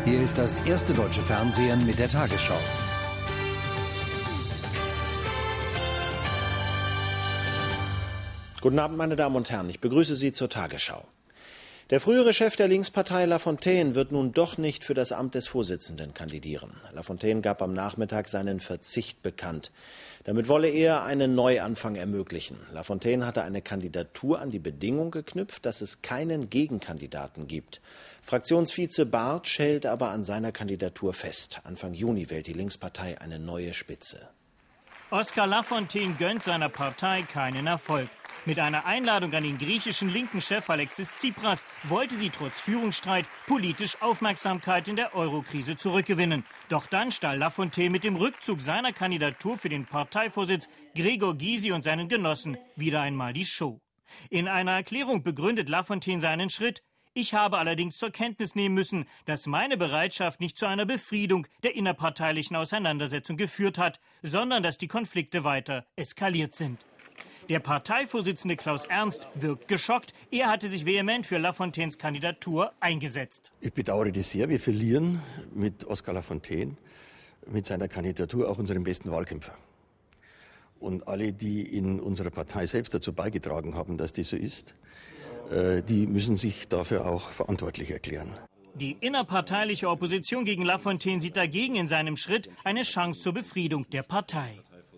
Hier ist das erste deutsche Fernsehen mit der Tagesschau. Guten Abend, meine Damen und Herren. Ich begrüße Sie zur Tagesschau. Der frühere Chef der Linkspartei Lafontaine wird nun doch nicht für das Amt des Vorsitzenden kandidieren. Lafontaine gab am Nachmittag seinen Verzicht bekannt. Damit wolle er einen Neuanfang ermöglichen. Lafontaine hatte eine Kandidatur an die Bedingung geknüpft, dass es keinen Gegenkandidaten gibt. Fraktionsvize Bartsch hält aber an seiner Kandidatur fest. Anfang Juni wählt die Linkspartei eine neue Spitze. Oskar Lafontaine gönnt seiner Partei keinen Erfolg. Mit einer Einladung an den griechischen linken Chef Alexis Tsipras wollte sie trotz Führungsstreit politisch Aufmerksamkeit in der Eurokrise zurückgewinnen. Doch dann stahl Lafontaine mit dem Rückzug seiner Kandidatur für den Parteivorsitz Gregor Gysi und seinen Genossen wieder einmal die Show. In einer Erklärung begründet Lafontaine seinen Schritt. Ich habe allerdings zur Kenntnis nehmen müssen, dass meine Bereitschaft nicht zu einer Befriedung der innerparteilichen Auseinandersetzung geführt hat, sondern dass die Konflikte weiter eskaliert sind. Der Parteivorsitzende Klaus Ernst wirkt geschockt. Er hatte sich vehement für Lafontaines Kandidatur eingesetzt. Ich bedauere das sehr. Wir verlieren mit Oskar Lafontaine, mit seiner Kandidatur auch unseren besten Wahlkämpfer. Und alle, die in unserer Partei selbst dazu beigetragen haben, dass das so ist, die müssen sich dafür auch verantwortlich erklären. Die innerparteiliche Opposition gegen Lafontaine sieht dagegen in seinem Schritt eine Chance zur Befriedung der Partei.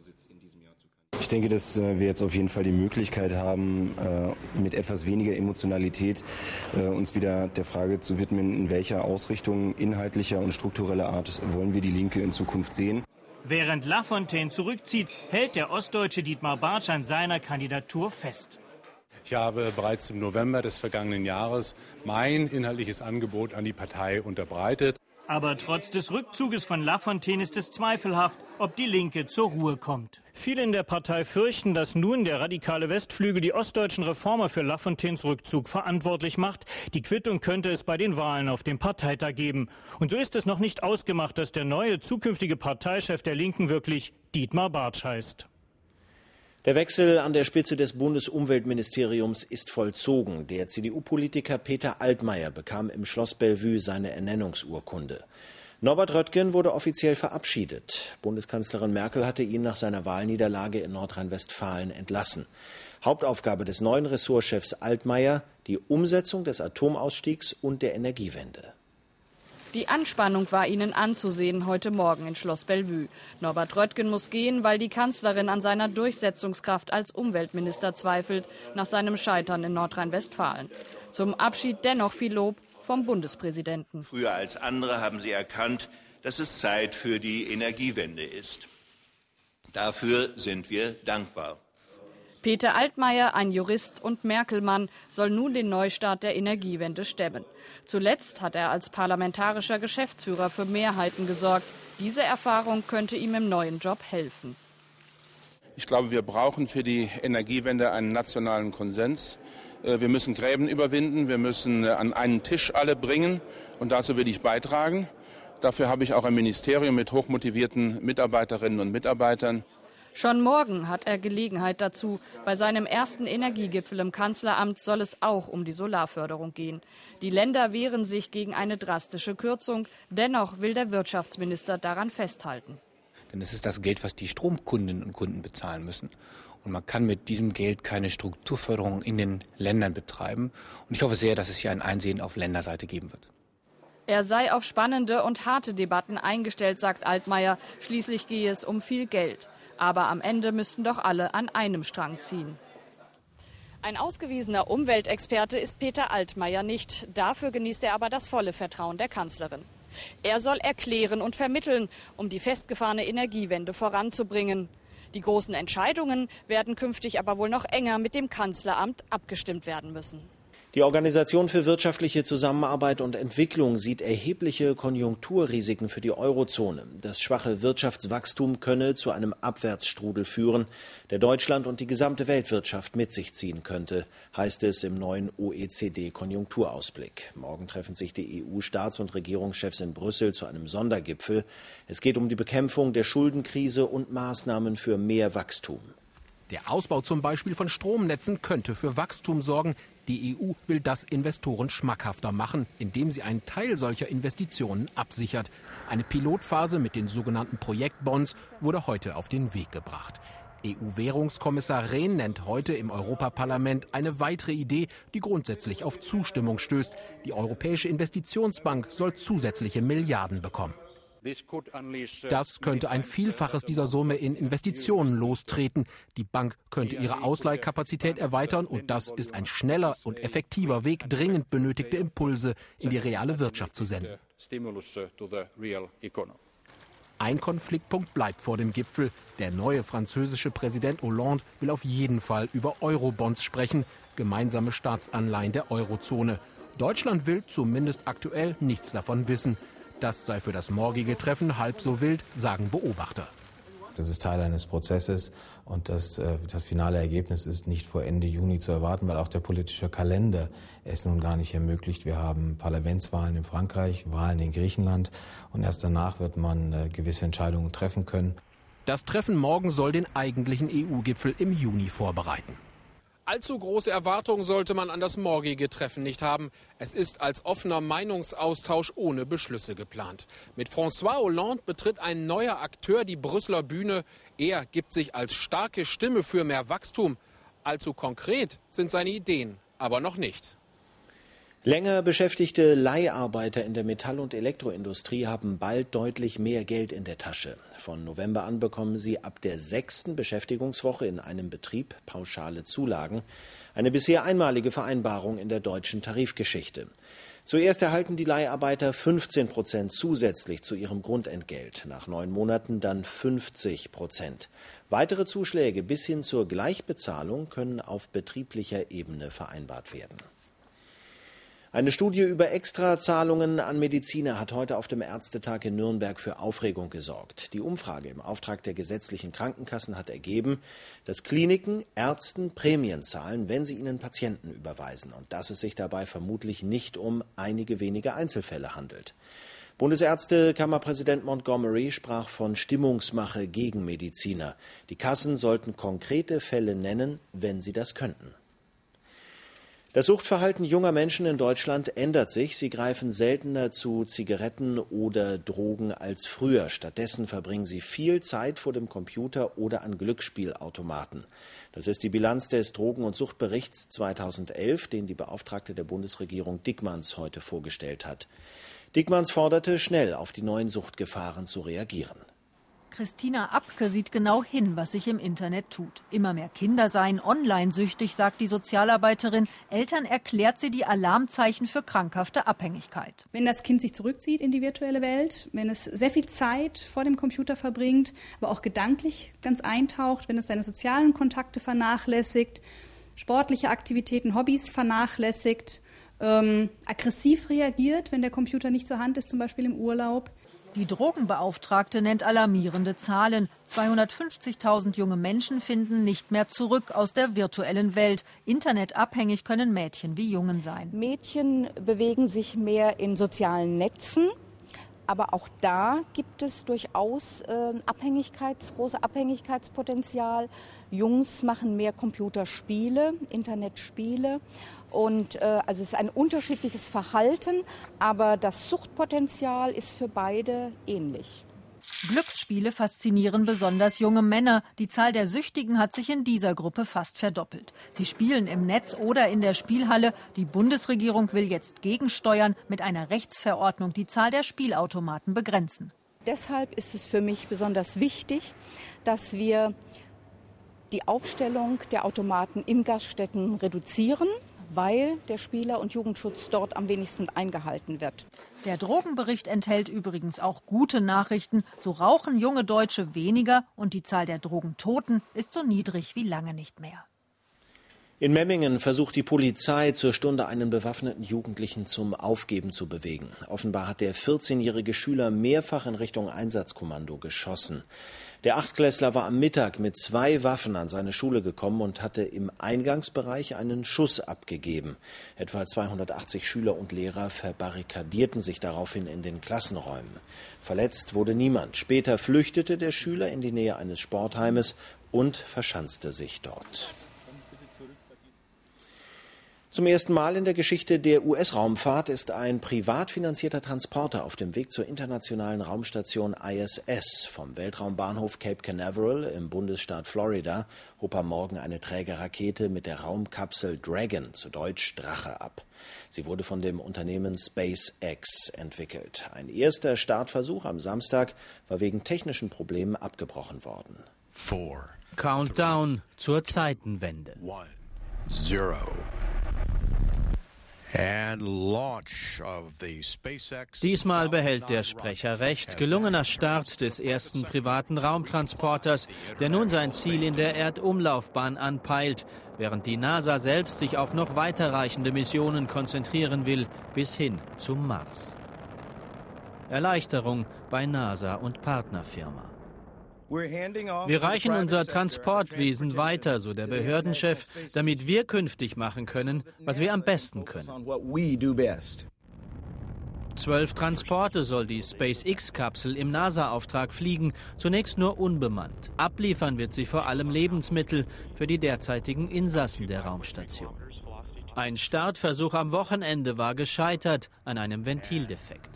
Ich denke, dass wir jetzt auf jeden Fall die Möglichkeit haben, mit etwas weniger Emotionalität uns wieder der Frage zu widmen, in welcher Ausrichtung inhaltlicher und struktureller Art wollen wir die Linke in Zukunft sehen. Während Lafontaine zurückzieht, hält der Ostdeutsche Dietmar Bartsch an seiner Kandidatur fest. Ich habe bereits im November des vergangenen Jahres mein inhaltliches Angebot an die Partei unterbreitet. Aber trotz des Rückzuges von Lafontaine ist es zweifelhaft, ob die Linke zur Ruhe kommt. Viele in der Partei fürchten, dass nun der radikale Westflügel die ostdeutschen Reformer für Lafontaines Rückzug verantwortlich macht. Die Quittung könnte es bei den Wahlen auf dem Parteitag geben. Und so ist es noch nicht ausgemacht, dass der neue zukünftige Parteichef der Linken wirklich Dietmar Bartsch heißt. Der Wechsel an der Spitze des Bundesumweltministeriums ist vollzogen. Der CDU-Politiker Peter Altmaier bekam im Schloss Bellevue seine Ernennungsurkunde. Norbert Röttgen wurde offiziell verabschiedet. Bundeskanzlerin Merkel hatte ihn nach seiner Wahlniederlage in Nordrhein-Westfalen entlassen. Hauptaufgabe des neuen Ressortchefs Altmaier die Umsetzung des Atomausstiegs und der Energiewende. Die Anspannung war ihnen anzusehen heute Morgen in Schloss Bellevue. Norbert Röttgen muss gehen, weil die Kanzlerin an seiner Durchsetzungskraft als Umweltminister zweifelt, nach seinem Scheitern in Nordrhein-Westfalen. Zum Abschied dennoch viel Lob vom Bundespräsidenten. Früher als andere haben Sie erkannt, dass es Zeit für die Energiewende ist. Dafür sind wir dankbar. Peter Altmaier, ein Jurist und Merkelmann, soll nun den Neustart der Energiewende stemmen. Zuletzt hat er als parlamentarischer Geschäftsführer für Mehrheiten gesorgt. Diese Erfahrung könnte ihm im neuen Job helfen. Ich glaube, wir brauchen für die Energiewende einen nationalen Konsens. Wir müssen Gräben überwinden, wir müssen an einen Tisch alle bringen und dazu will ich beitragen. Dafür habe ich auch ein Ministerium mit hochmotivierten Mitarbeiterinnen und Mitarbeitern. Schon morgen hat er Gelegenheit dazu. Bei seinem ersten Energiegipfel im Kanzleramt soll es auch um die Solarförderung gehen. Die Länder wehren sich gegen eine drastische Kürzung. Dennoch will der Wirtschaftsminister daran festhalten. Denn es ist das Geld, was die Stromkundinnen und Kunden bezahlen müssen. Und man kann mit diesem Geld keine Strukturförderung in den Ländern betreiben. Und ich hoffe sehr, dass es hier ein Einsehen auf Länderseite geben wird. Er sei auf spannende und harte Debatten eingestellt, sagt Altmaier. Schließlich gehe es um viel Geld. Aber am Ende müssten doch alle an einem Strang ziehen. Ein ausgewiesener Umweltexperte ist Peter Altmaier nicht. Dafür genießt er aber das volle Vertrauen der Kanzlerin. Er soll erklären und vermitteln, um die festgefahrene Energiewende voranzubringen. Die großen Entscheidungen werden künftig aber wohl noch enger mit dem Kanzleramt abgestimmt werden müssen. Die Organisation für wirtschaftliche Zusammenarbeit und Entwicklung sieht erhebliche Konjunkturrisiken für die Eurozone. Das schwache Wirtschaftswachstum könne zu einem Abwärtsstrudel führen, der Deutschland und die gesamte Weltwirtschaft mit sich ziehen könnte, heißt es im neuen OECD-Konjunkturausblick. Morgen treffen sich die EU-Staats- und Regierungschefs in Brüssel zu einem Sondergipfel. Es geht um die Bekämpfung der Schuldenkrise und Maßnahmen für mehr Wachstum. Der Ausbau zum Beispiel von Stromnetzen könnte für Wachstum sorgen. Die EU will das Investoren schmackhafter machen, indem sie einen Teil solcher Investitionen absichert. Eine Pilotphase mit den sogenannten Projektbonds wurde heute auf den Weg gebracht. EU-Währungskommissar Rehn nennt heute im Europaparlament eine weitere Idee, die grundsätzlich auf Zustimmung stößt. Die Europäische Investitionsbank soll zusätzliche Milliarden bekommen. Das könnte ein Vielfaches dieser Summe in Investitionen lostreten. Die Bank könnte ihre Ausleihkapazität erweitern und das ist ein schneller und effektiver Weg, dringend benötigte Impulse in die reale Wirtschaft zu senden. Ein Konfliktpunkt bleibt vor dem Gipfel. Der neue französische Präsident Hollande will auf jeden Fall über Eurobonds sprechen, gemeinsame Staatsanleihen der Eurozone. Deutschland will zumindest aktuell nichts davon wissen. Das sei für das morgige Treffen halb so wild, sagen Beobachter. Das ist Teil eines Prozesses und das finale Ergebnis ist nicht vor Ende Juni zu erwarten, weil auch der politische Kalender es nun gar nicht ermöglicht. Wir haben Parlamentswahlen in Frankreich, Wahlen in Griechenland und erst danach wird man gewisse Entscheidungen treffen können. Das Treffen morgen soll den eigentlichen EU-Gipfel im Juni vorbereiten. Allzu große Erwartungen sollte man an das morgige Treffen nicht haben. Es ist als offener Meinungsaustausch ohne Beschlüsse geplant. Mit François Hollande betritt ein neuer Akteur die Brüsseler Bühne. Er gibt sich als starke Stimme für mehr Wachstum. Allzu konkret sind seine Ideen aber noch nicht. Länger beschäftigte Leiharbeiter in der Metall- und Elektroindustrie haben bald deutlich mehr Geld in der Tasche. Von November an bekommen sie ab der 6. Beschäftigungswoche in einem Betrieb pauschale Zulagen. Eine bisher einmalige Vereinbarung in der deutschen Tarifgeschichte. Zuerst erhalten die Leiharbeiter 15% zusätzlich zu ihrem Grundentgelt. Nach 9 Monaten dann 50%. Weitere Zuschläge bis hin zur Gleichbezahlung können auf betrieblicher Ebene vereinbart werden. Eine Studie über Extrazahlungen an Mediziner hat heute auf dem Ärztetag in Nürnberg für Aufregung gesorgt. Die Umfrage im Auftrag der gesetzlichen Krankenkassen hat ergeben, dass Kliniken Ärzten Prämien zahlen, wenn sie ihnen Patienten überweisen und dass es sich dabei vermutlich nicht um einige wenige Einzelfälle handelt. Bundesärztekammerpräsident Montgomery sprach von Stimmungsmache gegen Mediziner. Die Kassen sollten konkrete Fälle nennen, wenn sie das könnten. Das Suchtverhalten junger Menschen in Deutschland ändert sich. Sie greifen seltener zu Zigaretten oder Drogen als früher. Stattdessen verbringen sie viel Zeit vor dem Computer oder an Glücksspielautomaten. Das ist die Bilanz des Drogen- und Suchtberichts 2011, den die Beauftragte der Bundesregierung Dickmanns heute vorgestellt hat. Dickmanns forderte, schnell auf die neuen Suchtgefahren zu reagieren. Christina Abke sieht genau hin, was sich im Internet tut. Immer mehr Kinder seien online-süchtig, sagt die Sozialarbeiterin. Eltern erklärt sie die Alarmzeichen für krankhafte Abhängigkeit. Wenn das Kind sich zurückzieht in die virtuelle Welt, wenn es sehr viel Zeit vor dem Computer verbringt, aber auch gedanklich ganz eintaucht, wenn es seine sozialen Kontakte vernachlässigt, sportliche Aktivitäten, Hobbys vernachlässigt, aggressiv reagiert, wenn der Computer nicht zur Hand ist, zum Beispiel im Urlaub. Die Drogenbeauftragte nennt alarmierende Zahlen. 250.000 junge Menschen finden nicht mehr zurück aus der virtuellen Welt. Internetabhängig können Mädchen wie Jungen sein. Mädchen bewegen sich mehr in sozialen Netzen. Aber auch da gibt es durchaus große Abhängigkeitspotenzial. Jungs machen mehr Computerspiele, Internetspiele. Und also es ist ein unterschiedliches Verhalten, aber das Suchtpotenzial ist für beide ähnlich. Glücksspiele faszinieren besonders junge Männer. Die Zahl der Süchtigen hat sich in dieser Gruppe fast verdoppelt. Sie spielen im Netz oder in der Spielhalle. Die Bundesregierung will jetzt gegensteuern, mit einer Rechtsverordnung die Zahl der Spielautomaten begrenzen. Deshalb ist es für mich besonders wichtig, dass wir die Aufstellung der Automaten in Gaststätten reduzieren, weil der Spieler- und Jugendschutz dort am wenigsten eingehalten wird. Der Drogenbericht enthält übrigens auch gute Nachrichten. So rauchen junge Deutsche weniger und die Zahl der Drogentoten ist so niedrig wie lange nicht mehr. In Memmingen versucht die Polizei zur Stunde einen bewaffneten Jugendlichen zum Aufgeben zu bewegen. Offenbar hat der 14-jährige Schüler mehrfach in Richtung Einsatzkommando geschossen. Der Achtklässler war am Mittag mit 2 Waffen an seine Schule gekommen und hatte im Eingangsbereich einen Schuss abgegeben. Etwa 280 Schüler und Lehrer verbarrikadierten sich daraufhin in den Klassenräumen. Verletzt wurde niemand. Später flüchtete der Schüler in die Nähe eines Sportheimes und verschanzte sich dort. Zum ersten Mal in der Geschichte der US-Raumfahrt ist ein privat finanzierter Transporter auf dem Weg zur internationalen Raumstation ISS. Vom Weltraumbahnhof Cape Canaveral im Bundesstaat Florida hob am Morgen eine Trägerrakete mit der Raumkapsel Dragon, zu Deutsch Drache, ab. Sie wurde von dem Unternehmen SpaceX entwickelt. Ein erster Startversuch am Samstag war wegen technischen Problemen abgebrochen worden. Countdown zur Zeitenwende. 0. Diesmal behält der Sprecher recht. Gelungener Start des ersten privaten Raumtransporters, der nun sein Ziel in der Erdumlaufbahn anpeilt, während die NASA selbst sich auf noch weiterreichende Missionen konzentrieren will, bis hin zum Mars. Erleichterung bei NASA und Partnerfirma. Wir reichen unser Transportwesen weiter, so der Behördenchef, damit wir künftig machen können, was wir am besten können. 12 Transporte soll die SpaceX-Kapsel im NASA-Auftrag fliegen, zunächst nur unbemannt. Abliefern wird sie vor allem Lebensmittel für die derzeitigen Insassen der Raumstation. Ein Startversuch am Wochenende war gescheitert an einem Ventildefekt.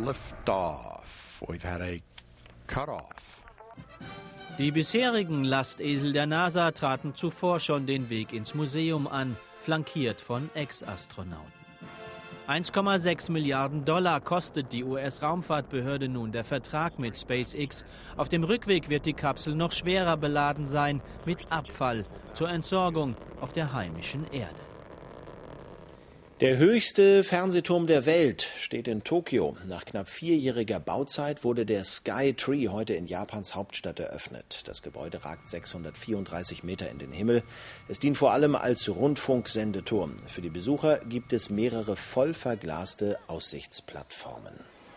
Die bisherigen Lastesel der NASA traten zuvor schon den Weg ins Museum an, flankiert von Ex-Astronauten. 1,6 Milliarden $ kostet die US-Raumfahrtbehörde nun der Vertrag mit SpaceX. Auf dem Rückweg wird die Kapsel noch schwerer beladen sein mit Abfall zur Entsorgung auf der heimischen Erde. Der höchste Fernsehturm der Welt steht in Tokio. Nach knapp 4-jähriger Bauzeit wurde der Sky Tree heute in Japans Hauptstadt eröffnet. Das Gebäude ragt 634 Meter in den Himmel. Es dient vor allem als Rundfunksendeturm. Für die Besucher gibt es mehrere voll verglaste Aussichtsplattformen.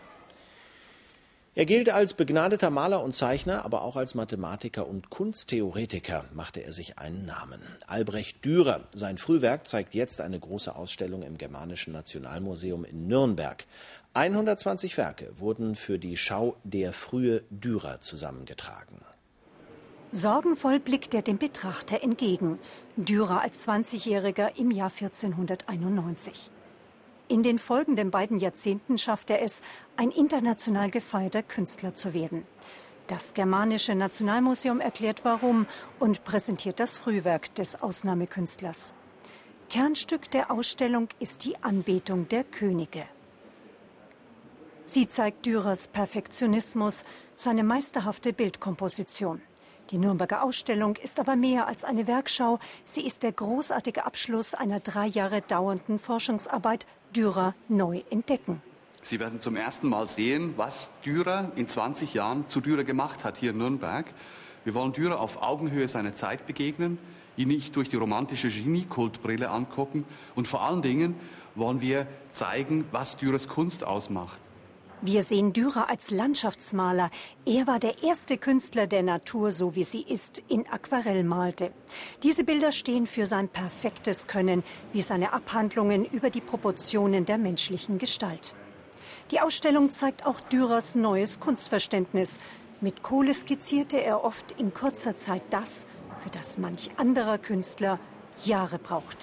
Er gilt als begnadeter Maler und Zeichner, aber auch als Mathematiker und Kunsttheoretiker machte er sich einen Namen. Albrecht Dürer. Sein Frühwerk zeigt jetzt eine große Ausstellung im Germanischen Nationalmuseum in Nürnberg. 120 Werke wurden für die Schau Der frühe Dürer zusammengetragen. Sorgenvoll blickt er dem Betrachter entgegen. Dürer als 20-Jähriger im Jahr 1491. In den folgenden beiden Jahrzehnten schafft er es, ein international gefeierter Künstler zu werden. Das Germanische Nationalmuseum erklärt warum und präsentiert das Frühwerk des Ausnahmekünstlers. Kernstück der Ausstellung ist die Anbetung der Könige. Sie zeigt Dürers Perfektionismus, seine meisterhafte Bildkomposition. Die Nürnberger Ausstellung ist aber mehr als eine Werkschau. Sie ist der großartige Abschluss einer 3 Jahre dauernden Forschungsarbeit Dürer neu entdecken. Sie werden zum ersten Mal sehen, was Dürer in 20 Jahren zu Dürer gemacht hat hier in Nürnberg. Wir wollen Dürer auf Augenhöhe seiner Zeit begegnen, ihn nicht durch die romantische Geniekultbrille angucken und vor allen Dingen wollen wir zeigen, was Dürers Kunst ausmacht. Wir sehen Dürer als Landschaftsmaler. Er war der erste Künstler, der Natur, so wie sie ist, in Aquarell malte. Diese Bilder stehen für sein perfektes Können, wie seine Abhandlungen über die Proportionen der menschlichen Gestalt. Die Ausstellung zeigt auch Dürers neues Kunstverständnis. Mit Kohle skizzierte er oft in kurzer Zeit das, für das manch anderer Künstler Jahre brauchte.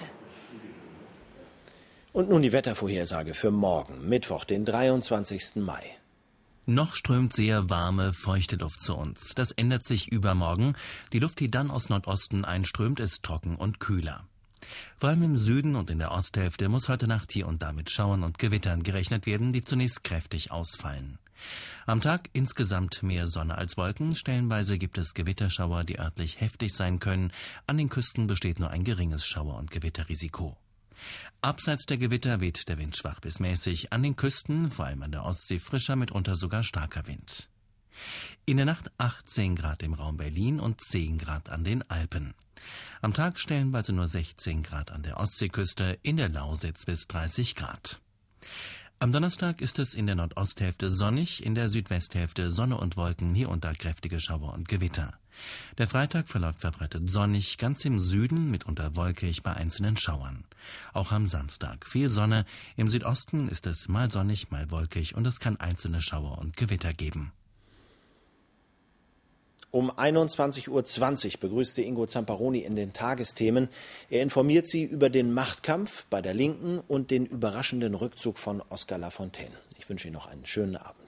Und nun die Wettervorhersage für morgen, Mittwoch, den 23. Mai. Noch strömt sehr warme, feuchte Luft zu uns. Das ändert sich übermorgen. Die Luft, die dann aus Nordosten einströmt, ist trocken und kühler. Vor allem im Süden und in der Osthälfte muss heute Nacht hier und da mit Schauern und Gewittern gerechnet werden, die zunächst kräftig ausfallen. Am Tag insgesamt mehr Sonne als Wolken. Stellenweise gibt es Gewitterschauer, die örtlich heftig sein können. An den Küsten besteht nur ein geringes Schauer- und Gewitterrisiko. Abseits der Gewitter weht der Wind schwach bis mäßig, an den Küsten, vor allem an der Ostsee, frischer, mitunter sogar starker Wind. In der Nacht 18 Grad im Raum Berlin und 10 Grad an den Alpen. Am Tag stellenweise nur 16 Grad an der Ostseeküste, in der Lausitz bis 30 Grad. Am Donnerstag ist es in der Nordosthälfte sonnig, in der Südwesthälfte Sonne und Wolken, hier und da kräftige Schauer und Gewitter. Der Freitag verläuft verbreitet sonnig, ganz im Süden mitunter wolkig bei einzelnen Schauern. Auch am Samstag viel Sonne, im Südosten ist es mal sonnig, mal wolkig und es kann einzelne Schauer und Gewitter geben. Um 21:20 Uhr begrüßte Ingo Zamparoni in den Tagesthemen. Er informiert Sie über den Machtkampf bei der Linken und den überraschenden Rückzug von Oskar Lafontaine. Ich wünsche Ihnen noch einen schönen Abend.